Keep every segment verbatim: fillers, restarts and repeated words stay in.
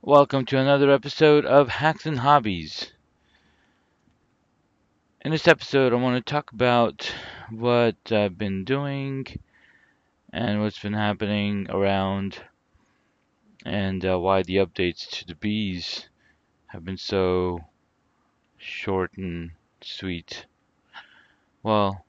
Welcome to another episode of Hacks and Hobbies. In this episode, I want to talk about what I've been doing and what's been happening around, and uh, why the updates to the bees have been so short and sweet. Well,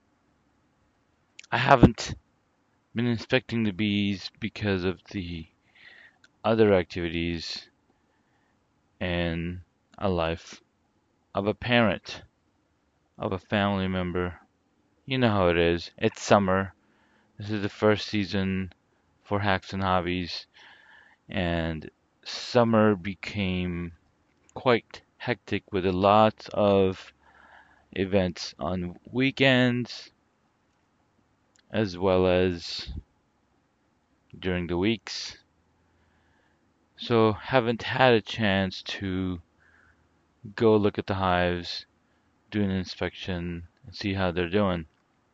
I haven't been inspecting the bees because of the other activities in a life of a parent, of a family member. You know how it is. It's summer. This is the first season for Hacks and Hobbies, and summer became quite hectic with a lot of events on weekends as well as during the weeks. So haven't had a chance to go look at the hives, do an inspection, and see how they're doing.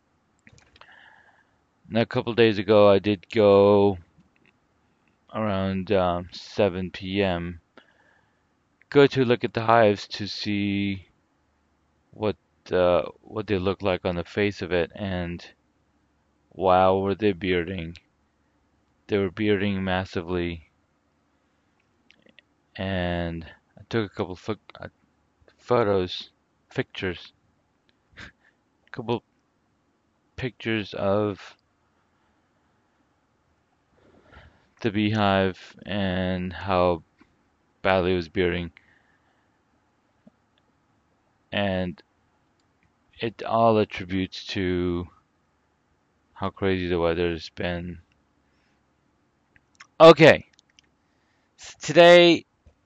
Now, a couple days ago, I did go around um, seven p m go to look at the hives to see what uh, what they look like on the face of it, and wow, were they bearding! They were bearding massively, and I took a couple pho- uh, photos, pictures, a couple pictures of the beehive and how badly it was bearding, and it all attributes to how crazy the weather's been. Okay, s- today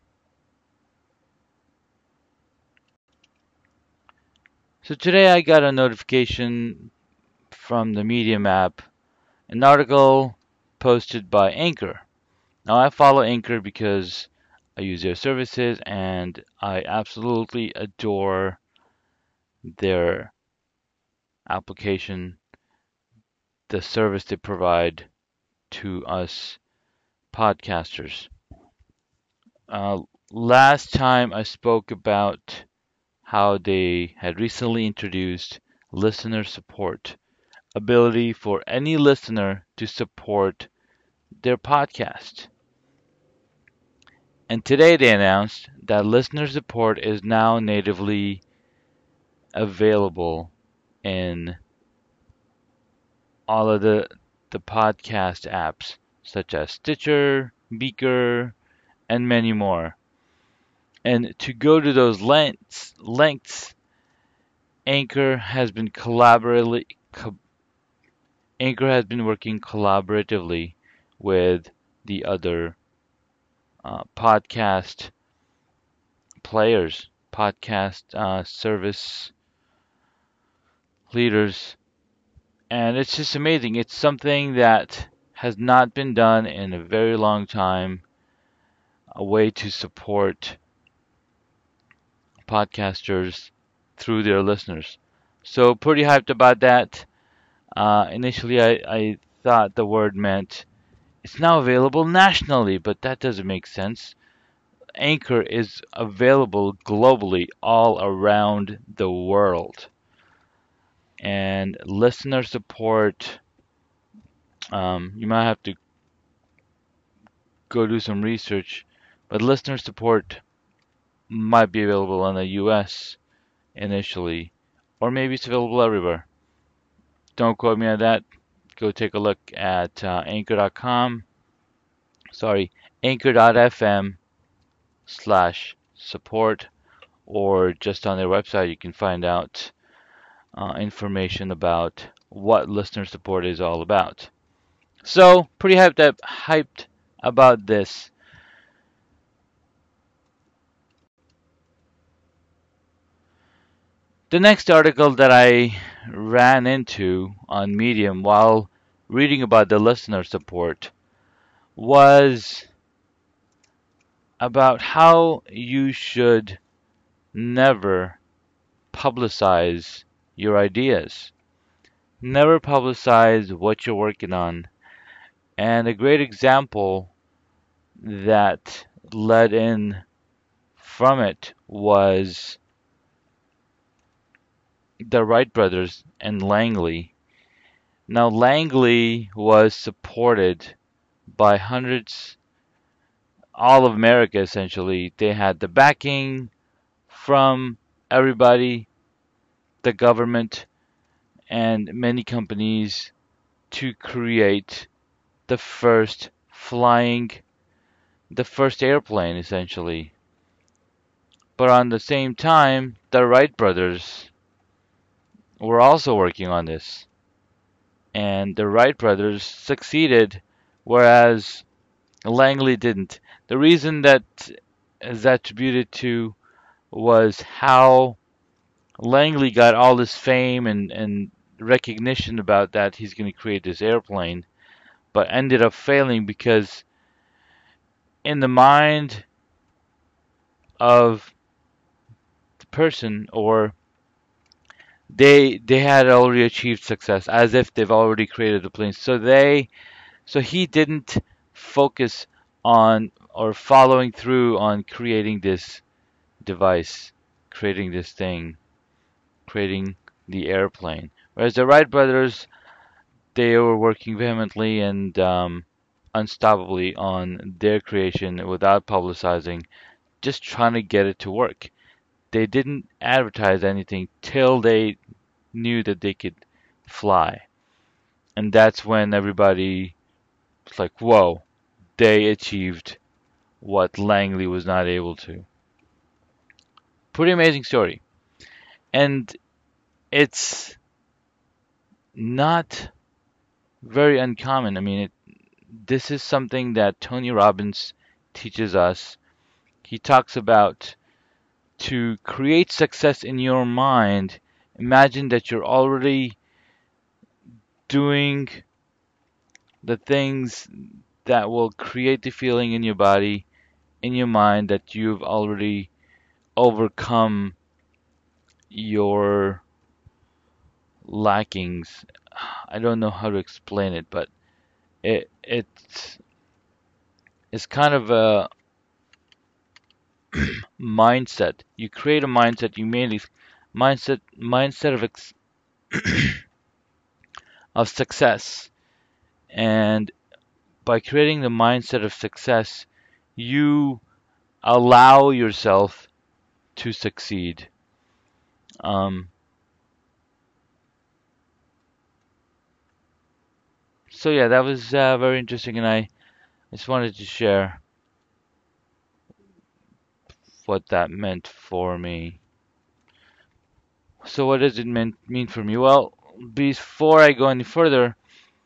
so today I got a notification from the Medium app, an article posted by Anchor. Now, I follow Anchor because I use their services and I absolutely adore their application, the service they provide to us podcasters. Uh, Last time I spoke about how they had recently introduced listener support, ability for any listener to support their podcast. And today they announced that listener support is now natively available in all of the the podcast apps such as Stitcher, Beaker, and many more. And to go to those lengths, lengths Anchor has been collaboratively co- Anchor has been working collaboratively with the other uh, podcast players, podcast uh, service leaders, and it's just amazing. It's something that has not been done in a very long time, a way to support podcasters through their listeners. So, pretty hyped about that. Uh, initially, I, I thought the word meant it's now available nationally, but that doesn't make sense. Anchor is available globally all around the world. And listener support, um, you might have to go do some research, but listener support might be available in the U S initially, or maybe it's available everywhere. Don't quote me on that. Go take a look at uh, anchor dot com, sorry, anchor dot f m slash support, or just on their website you can find out uh, information about what listener support is all about. So, pretty hyped, up, hyped about this. The next article that I ran into on Medium while reading about the listener support was about how you should never publicize your ideas. Never publicize what you're working on. And a great example that led in from it was the Wright brothers and Langley. Now, Langley was supported by hundreds, all of America essentially. They had the backing from everybody, the government, and many companies to create the first flying, the first airplane essentially. But on the same time, the Wright brothers were also working on this. And the Wright brothers succeeded, whereas Langley didn't. The reason that is attributed to was how Langley got all this fame and, and recognition about that he's going to create this airplane, but ended up failing because in the mind of the person, or they they had already achieved success as if they've already created the plane. So they so he didn't focus on or following through on creating this device, creating this thing, creating the airplane. Whereas the Wright brothers, they were working vehemently and um, unstoppably on their creation without publicizing, just trying to get it to work. They didn't advertise anything till they knew that they could fly. And that's when everybody was like, whoa, they achieved what Langley was not able to. Pretty amazing story. And it's not very uncommon. I mean, it, this is something that Tony Robbins teaches us. He talks about to create success in your mind, imagine that you're already doing the things that will create the feeling in your body, in your mind, that you've already overcome your lackings. I don't know how to explain it, but it it's it's kind of a mindset. You create a mindset. You made a mindset mindset of ex of success, and by creating the mindset of success, you allow yourself to succeed. Um, so yeah, that was uh, very interesting, and I just wanted to share what that meant for me. So what does it mean mean for me? Well, before I go any further,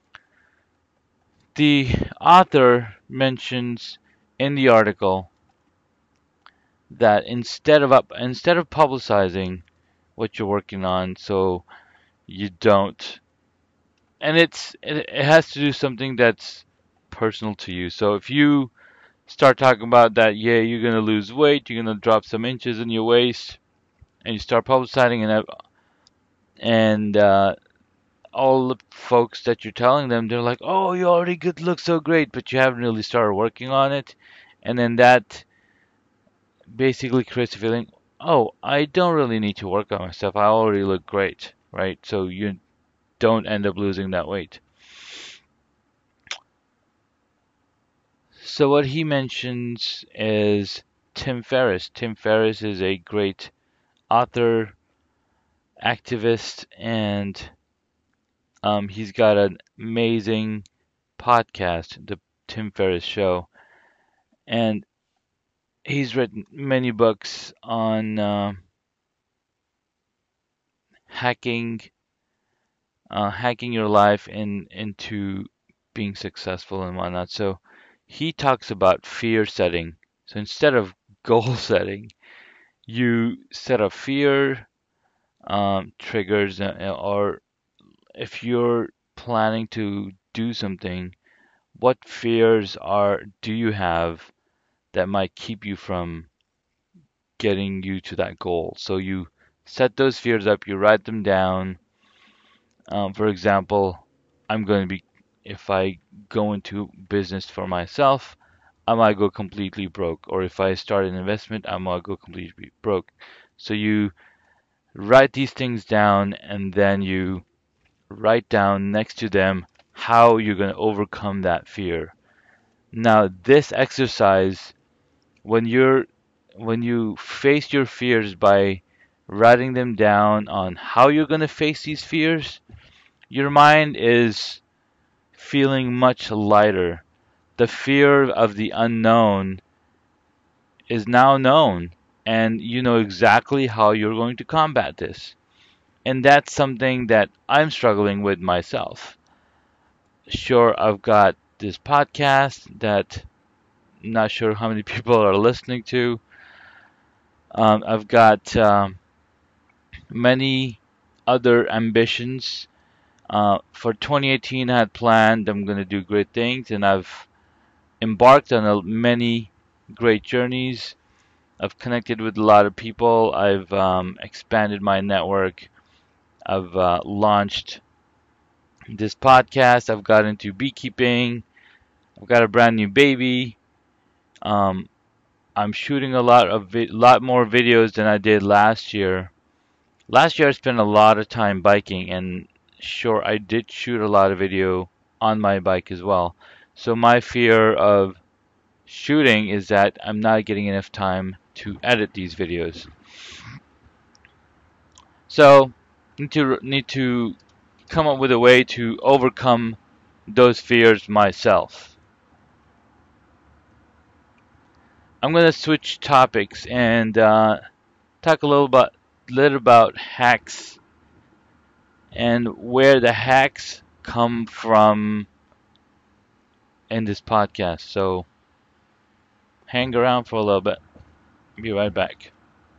the author mentions in the article that instead of up, instead of publicizing what you're working on, so you don't, and it's it, it has to do something that's personal to you. So if you start talking about that, yeah, you're gonna lose weight, you're gonna drop some inches in your waist, and you start publicizing, and and uh, all the folks that you're telling them, they're like, oh, you already good, look so great, but you haven't really started working on it, and then that basically creates a feeling, oh, I don't really need to work on myself. I already look great, right? So you don't end up losing that weight. So what he mentions is Tim Ferriss. Tim Ferriss is a great author, activist, and um, he's got an amazing podcast, The Tim Ferriss Show. And he's written many books on uh, hacking, uh, hacking your life in, into being successful and whatnot. So he talks about fear setting. So instead of goal setting, you set a fear um, triggers, uh, or if you're planning to do something, what fears are do you have that might keep you from getting you to that goal? So you set those fears up, you write them down. Um, for example, I'm going to be, if I go into business for myself, I might go completely broke. Or if I start an investment, I might go completely broke. So you write these things down, and then you write down next to them how you're going to overcome that fear. Now, this exercise, when you're when you face your fears by writing them down on how you're going to face these fears, your mind is feeling much lighter. The fear of the unknown is now known, and you know exactly how you're going to combat this. And that's something that I'm struggling with myself. Sure, I've got this podcast that I'm not sure how many people are listening to. Um, I've got um, many other ambitions. Uh, for twenty eighteen, I had planned I'm going to do great things, and I've embarked on a, many great journeys. I've connected with a lot of people. I've um, expanded my network. I've uh, launched this podcast. I've got into beekeeping. I've got a brand new baby. Um, I'm shooting a lot of vi- lot more videos than I did last year. Last year I spent a lot of time biking, and sure, I did shoot a lot of video on my bike as well. So my fear of shooting is that I'm not getting enough time to edit these videos. So need to need to come up with a way to overcome those fears myself. I'm gonna switch topics and uh, talk a little about little about hacks and where the hacks come from in this podcast. So hang around for a little bit. Be right back.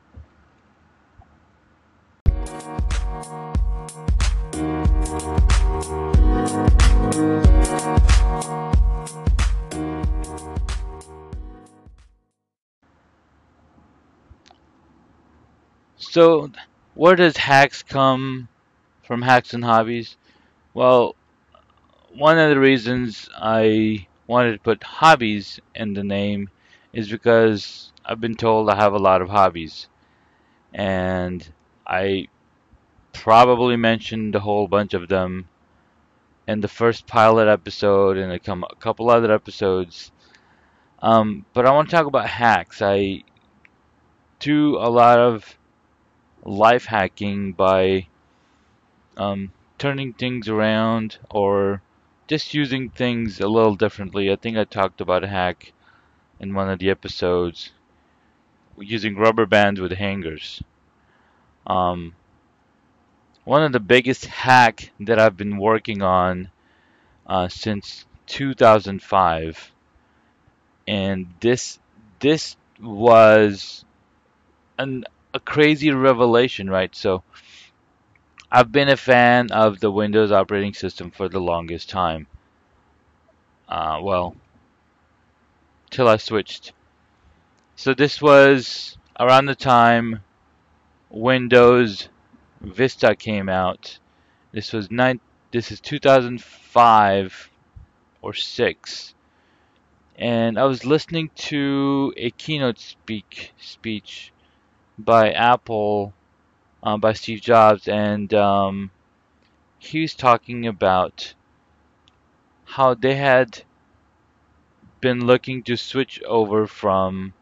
So where does hacks come from, hacks and hobbies? Well, one of the reasons I wanted to put hobbies in the name is because I've been told I have a lot of hobbies. And I probably mentioned a whole bunch of them in the first pilot episode and a couple other episodes. Um, but I want to talk about hacks. I do a lot of life hacking by um, turning things around or just using things a little differently. I think I talked about a hack in one of the episodes using rubber bands with hangers. Um, one of the biggest hack that I've been working on uh, since two thousand five, and this this was an, a crazy revelation, right? So I've been a fan of the Windows operating system for the longest time. Uh, well, till I switched. So this was around the time Windows Vista came out. This was nine. This is two thousand five or six, and I was listening to a keynote speak speech by Apple, uh, by Steve Jobs, and um, he was talking about how they had been looking to switch over from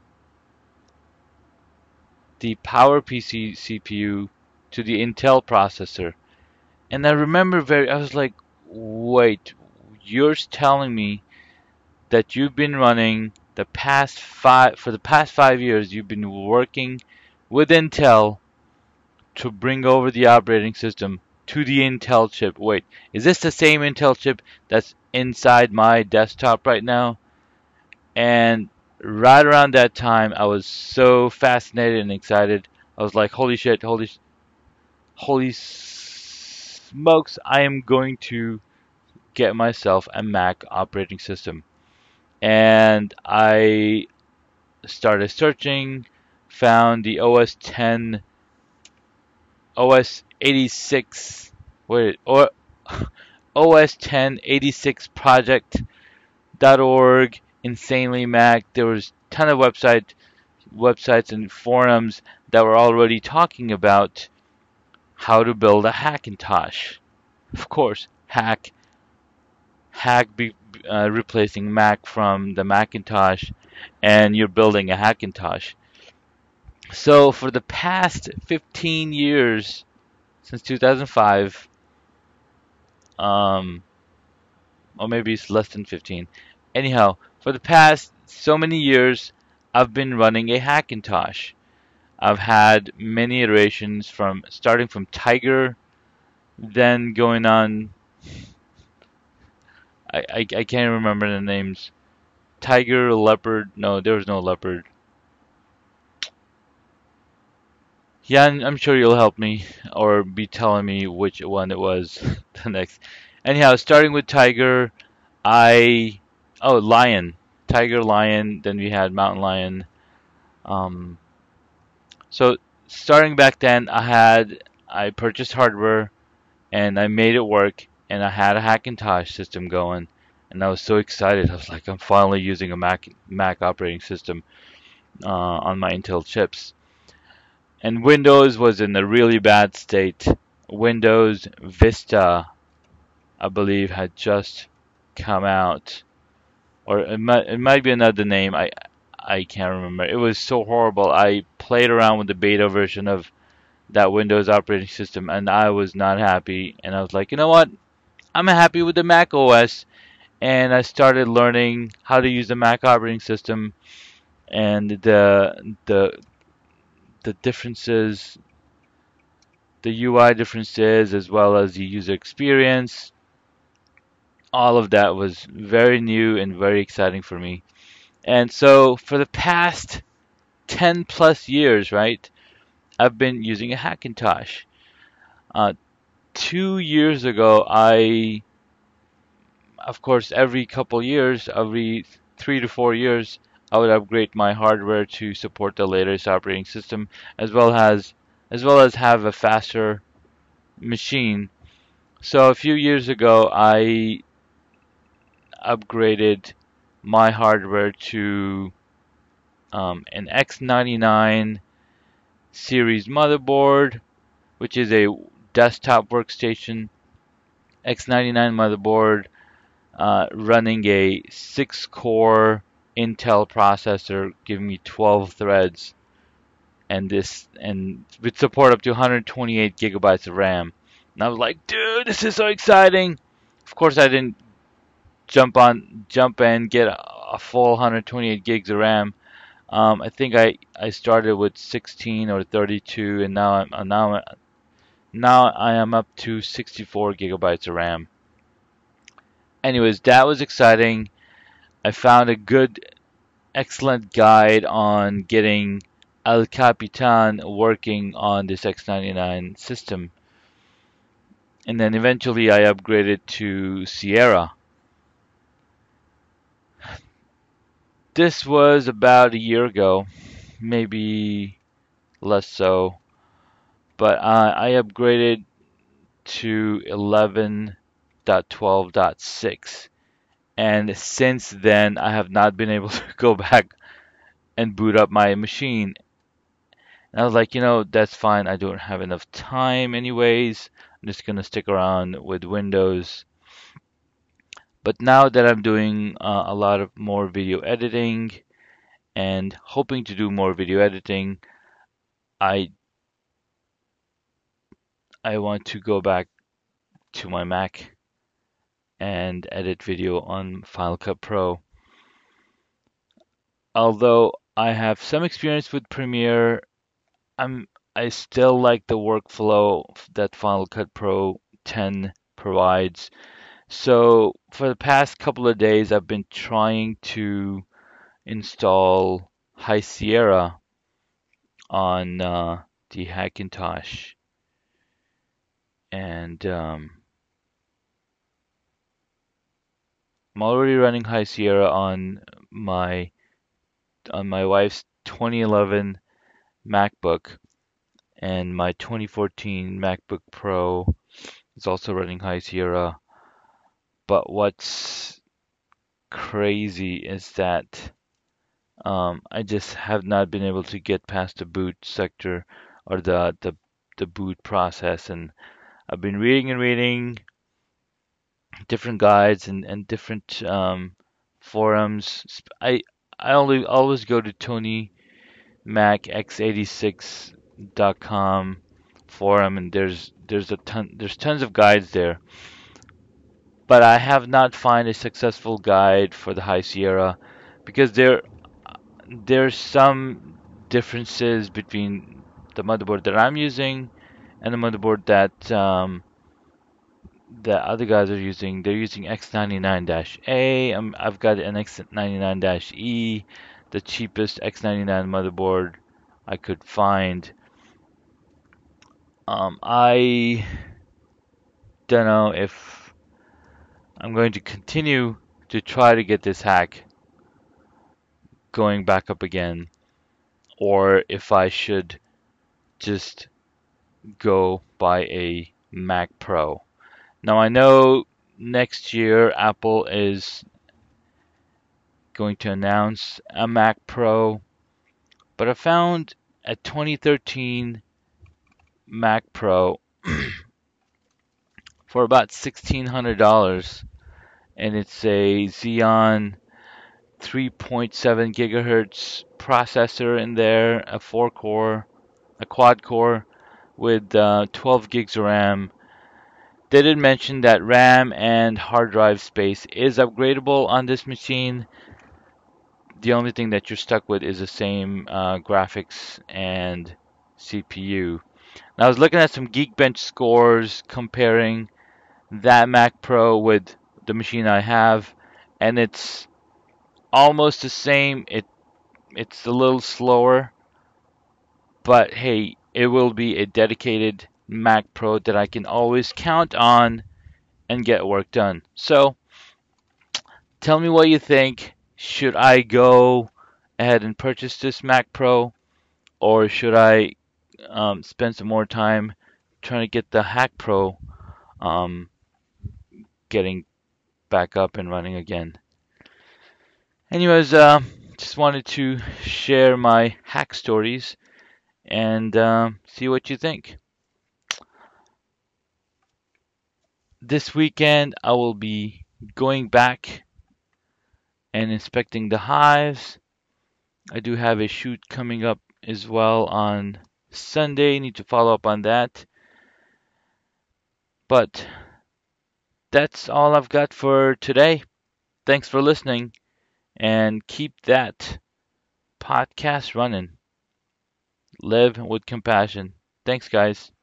the PowerPC C P U to the Intel processor. And I remember very, I was like, wait, you're telling me that you've been running the past five, for the past five years, you've been working with Intel to bring over the operating system to the Intel chip. Wait, is this the same Intel chip that's inside my desktop right now? And right around that time, I was so fascinated and excited. I was like, holy shit, holy, holy smokes, I am going to get myself a Mac operating system. And I started searching, found the O S ten, O S eighty-six, wait, or O S ten eighty-six project dot org, insanely Mac. There was a ton of website websites and forums that were already talking about how to build a Hackintosh. Of course, hack hack be, uh, replacing Mac from the Macintosh, and you're building a Hackintosh. So for the past fifteen years, since two thousand five, um, or maybe it's less than fifteen. Anyhow, for the past so many years, I've been running a Hackintosh. I've had many iterations from starting from Tiger, then going on. I, I, I can't remember the names. Tiger, Leopard. No, there was no Leopard. Yeah, I'm, I'm sure you'll help me or be telling me which one it was the next. Anyhow, starting with Tiger, I oh Lion, Tiger Lion. Then we had Mountain Lion. Um, so starting back then, I had I purchased hardware and I made it work, and I had a Hackintosh system going, and I was so excited. I was like, I'm finally using a Mac Mac operating system uh, on my Intel chips. And Windows was in a really bad state. Windows Vista, I believe, had just come out, or it might it might be another name. I I can't remember. It was so horrible. I played around with the beta version of that Windows operating system, and I was not happy. And I was like, you know what? I'm happy with the Mac O S, and I started learning how to use the Mac operating system and the the the differences, the U I differences, as well as the user experience. All of that was very new and very exciting for me. And so for the past ten plus years, right, I've been using a Hackintosh. Uh, two years ago, I, of course, every couple years, every three to four years, I would upgrade my hardware to support the latest operating system, as well as as well as have a faster machine. So a few years ago, I upgraded my hardware to um, an X ninety-nine series motherboard, which is a desktop workstation. X ninety-nine motherboard uh, running a six core Intel processor, giving me twelve threads, and this and with support up to one hundred twenty-eight gigabytes of RAM. And I was like, dude, this is so exciting. Of course, I didn't jump on jump and get a, a full one hundred twenty-eight gigs of RAM. Um, I think I, I started with sixteen or thirty-two, and now I'm now now I am up to sixty-four gigabytes of RAM. Anyways, that was exciting. I found a good, excellent guide on getting El Capitan working on this X ninety-nine system, and then eventually I upgraded to Sierra. This was about a year ago, maybe less so, but uh, I upgraded to eleven point twelve point six, and since then I have not been able to go back and boot up my machine. And I was like, you know, that's fine. I don't have enough time anyways. I'm just gonna stick around with Windows. But now that I'm doing uh, a lot of more video editing and hoping to do more video editing, I I want to go back to my Mac and edit video on Final Cut Pro. Although I have some experience with Premiere, I'm I still like the workflow that Final Cut Pro ten provides. So for the past couple of days, I've been trying to install High Sierra on uh, the Hackintosh, and um, I'm already running High Sierra on my on my wife's twenty eleven MacBook, and my twenty fourteen MacBook Pro is also running High Sierra. But what's crazy is that um, I just have not been able to get past the boot sector or the the the boot process, and I've been reading and reading different guides and and different um, forums. Sp- I I only always go to Tony Mac x eighty-six dot com forum, and there's there's a ton there's tons of guides there, but I have not found a successful guide for the High Sierra because there there's some differences between the motherboard that I'm using and the motherboard that um, the other guys are using. They're using X ninety-nine-A. Um, I've got an X ninety-nine-E, the cheapest X ninety-nine motherboard I could find. Um, I don't know if I'm going to continue to try to get this hack going back up again, or if I should just go buy a Mac Pro. Now I know next year Apple is going to announce a Mac Pro, but I found a twenty thirteen Mac Pro for about sixteen hundred dollars, and it's a Xeon three point seven gigahertz processor in there, a four core, a quad core with uh, twelve gigs of RAM. They did mention that RAM and hard drive space is upgradable on this machine. The only thing that you're stuck with is the same uh, graphics and C P U. Now, I was looking at some Geekbench scores comparing that Mac Pro with the machine I have, and it's almost the same. It it's a little slower, but hey, it will be a dedicated Mac Pro that I can always count on and get work done. So, tell me what you think. Should I go ahead and purchase this Mac Pro, or should I um, spend some more time trying to get the Hack Pro um, getting back up and running again? Anyways, uh, just wanted to share my hack stories and uh, see what you think. This weekend, I will be going back and inspecting the hives. I do have a shoot coming up as well on Sunday. Need to follow up on that. But that's all I've got for today. Thanks for listening, and keep that podcast running. Live with compassion. Thanks, guys.